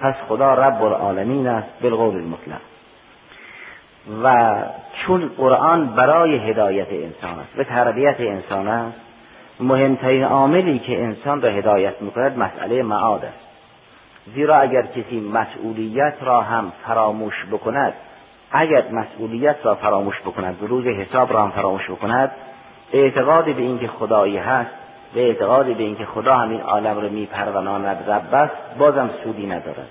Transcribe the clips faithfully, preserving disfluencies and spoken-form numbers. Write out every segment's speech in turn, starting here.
پس خدا رب العالمین است بالقول المطلق. و چون قرآن برای هدایت انسان است و تربیت انسان است، مهمترین عاملی که انسان را هدایت میکند مسئله معاد است. زیرا اگر کسی مسئولیت را هم فراموش بکند، اگر مسئولیت را فراموش بکند و روز حساب را هم فراموش بکند، اعتقاد به اینکه خدایی هست و اعتقاد به اینکه خدا همین عالم را میپروراند رب است، بازم سودی ندارد.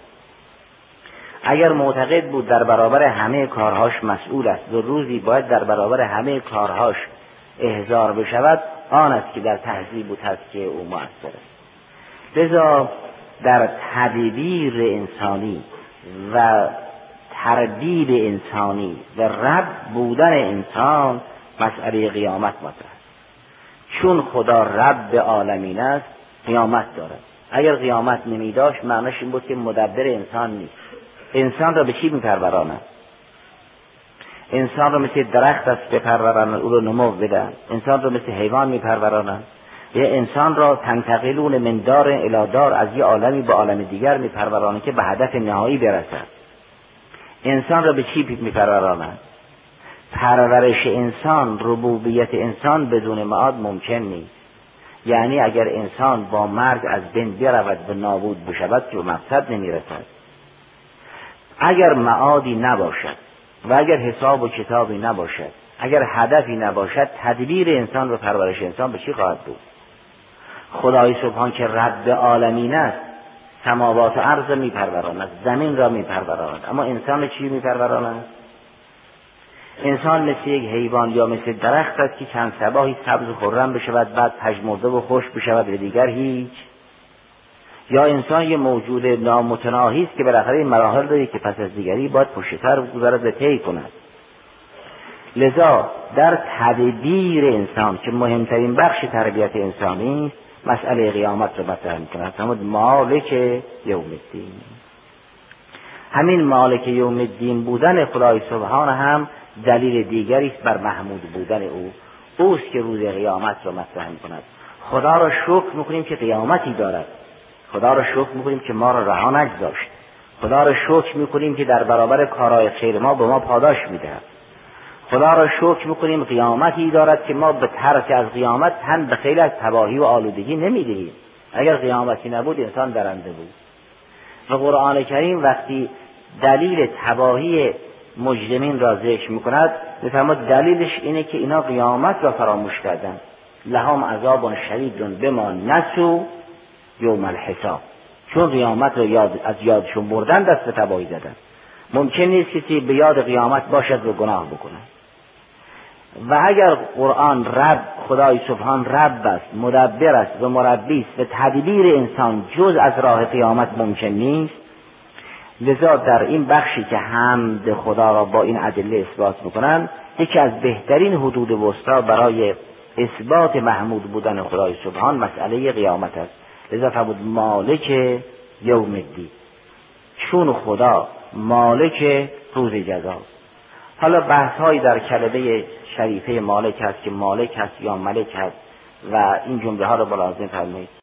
اگر معتقد بود در برابر همه کارهاش مسئول است و روزی باید در برابر همه کارهاش احضار بشود، آن است که در تهذیب و تزکیه او مؤثر است. لذا در تدبیر انسانی و تربیب انسانی و رب بودن انسان مسئله قیامت مطرح است. چون خدا رب عالمین است، قیامت دارد. اگر قیامت نمی داشت معنیش این بود که مدبر انسان نیست. انسان را به چی میپروراند؟ انسان را مثل درخت است بپروراند، او را نمو بدن. انسان را مثل حیوان میپروراند. یا انسان را تنتقلون من دار الی دار، از یه عالمی به عالم دیگر میپروراند که به هدف نهایی برسد. انسان را به چی میپروراند؟ پرورش انسان، ربوبیت انسان بدون معاد ممکن نیست. یعنی اگر انسان با مرگ از بین برود و نابود بشود که به مقصد نمیرسد. اگر معادی نباشد و اگر حساب و کتابی نباشد، اگر هدفی نباشد، تدبیر انسان و پرورش انسان به چی خواهد بود؟ خدای سبحان که رب عالمین است، سماوات و ارض میپروراند، زمین را میپروراند، اما انسان چی میپروراند؟ انسان مثل یک حیوان یا مثل درخت است که چند صباحی سبز و خرم بشود، بعد پژمرده و خشک بشود و دیگر هیچ. یا انسان یه موجود نامتناهی است که بالاخره این مراحل داره که پس از دیگری باید پشت سر بگذارد و طی کند. لذا در تدبیر انسان که مهمترین بخش تربیت انسانی است، مسئله قیامت رو مطرح می‌کند. همون مالک یوم الدین. همین مالک یوم الدین بودن خدای سبحان هم دلیل دیگری است بر محمود بودن او. اوست که روز قیامت رو مطرح می‌کند. خدا را شکر می‌کنیم که قیامتی دارد. خدا را شکر می‌کنیم که ما را رها نگذاشت. خدا را شکر می‌کنیم که در برابر کارهای خیر ما به ما پاداش می‌دهد. خدا را شکر می‌کنیم قیامتی دارد که ما به ترس از قیامت هم به خیلی از تباهی و آلودگی نمی‌دهیم. اگر قیامتی نبود انسان درنده بود. و قرآن کریم وقتی دلیل تباهی مجرمین را ذکر می‌کند، می‌فرماید دلیلش اینه که اینا قیامت را فراموش کردند. لهم عذاب شدید بما نسوا یوم الحساب. چون قیامت را یاد از یادشون بردن دست به تباهی زدن. ممکن نیست کسی به یاد قیامت باشد و گناه بکنه. و اگر قرآن رب، خدای سبحان رب است، مدبر است و مربی است و تدبیر انسان جز از راه قیامت ممکن نیست، لذا در این بخشی که حمد خدا را با این ادله اثبات میکنند، یکی از بهترین حدود وسطا برای اثبات محمود بودن خدای سبحان مسئله قیامت است. لذا فرمود مالک یوم الدین، چون خدا مالک روز جزا. حالا بحث هایی در کلمه شریفه مالک هست که مالک هست یا ملک هست و این جمله ها رو ملاحظه فرمایید.